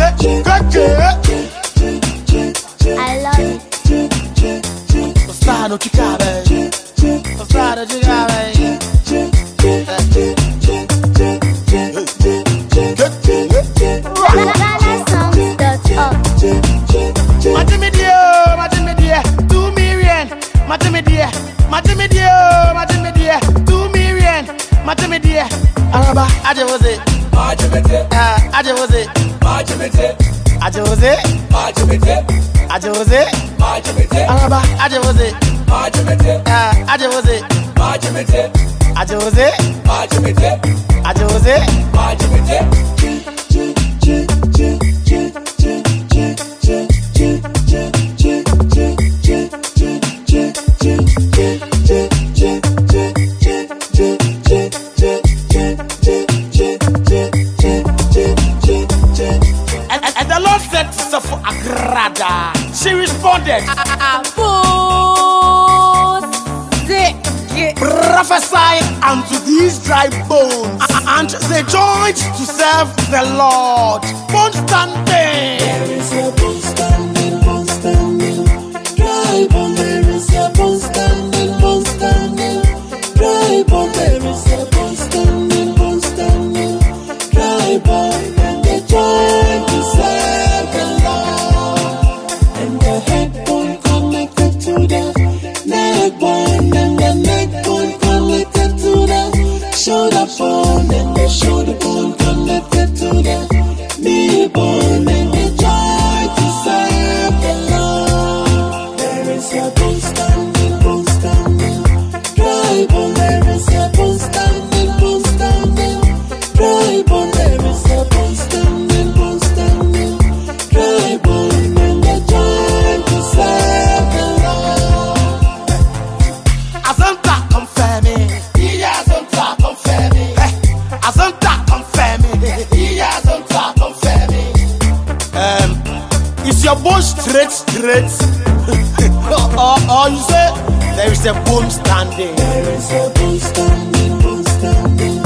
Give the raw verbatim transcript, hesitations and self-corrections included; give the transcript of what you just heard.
I love it. Ostado Chicabe, Ostado Chicabe. Matimidia, Matimidia, two million. Matimidia, Matimidia, Matimidia, two million. Matimidia, Araba, Ajawose, Ajawose, Ajawose, Ajawose, Ajawose, Araba, Ajawose, Ajawose, Ajawose, Ajawose. And the Lord said to Safo Agrada, she responded, prophesy unto these dry bones, and they joined to serve the Lord. Bone standing. There is a bone standing, bone standing, dry bone. There is a bone standing, bone standing, dry bone. There is a bone standing, bone standing, dry bone. And they join to serve the Lord. And the head bone connected to the neck bone, and the neck bone connected to the shoulder bone, and the shoulder bone connected to the knee bone, and they join to serve the Lord. There is a bone standing, bone standing, dry bone. There is a bone standing, bone standing, dry bone. There is a bone standing, bone standing, dry bone, and they join to serve the Lord. Asanta confirming, Yeah, Asanta confirming. Asanta confirming. Yeah, Asanta confirming. Um, is your bone straight, straight? or, or you say there is a bone standing? There is a bone standing, bone standing,